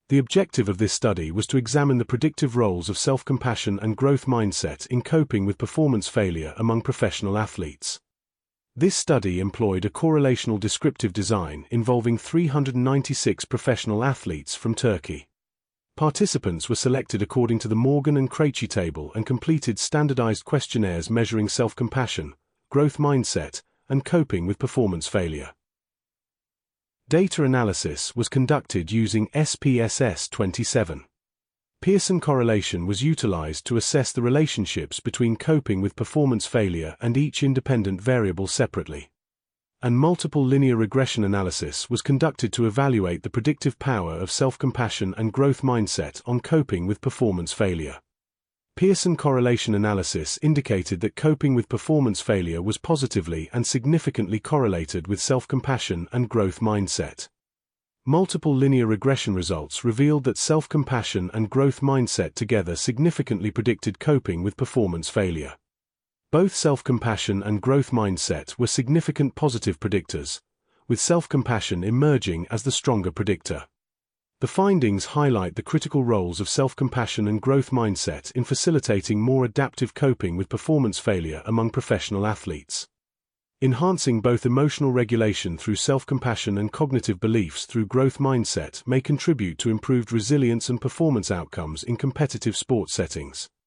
The objective of this study was to examine the predictive roles of self-compassion and growth mindset in coping with performance failure among professional athletes. This study employed a correlational descriptive design involving 396 professional athletes from Turkey. Participants were selected according to the Morgan and Krejci table and completed standardized questionnaires measuring self-compassion, growth mindset, and coping with performance failure. Data analysis was conducted using SPSS 27. Pearson correlation was utilized to assess the relationships between coping with performance failure and each independent variable separately. And multiple linear regression analysis was conducted to evaluate the predictive power of self-compassion and growth mindset on coping with performance failure. Pearson correlation analysis indicated that coping with performance failure was positively and significantly correlated with self-compassion and growth mindset. Multiple linear regression results revealed that self-compassion and growth mindset together significantly predicted coping with performance failure. Both self-compassion and growth mindset were significant positive predictors, with self-compassion emerging as the stronger predictor. The findings highlight the critical roles of self-compassion and growth mindset in facilitating more adaptive coping with performance failure among professional athletes. Enhancing both emotional regulation through self-compassion and cognitive beliefs through growth mindset may contribute to improved resilience and performance outcomes in competitive sport settings.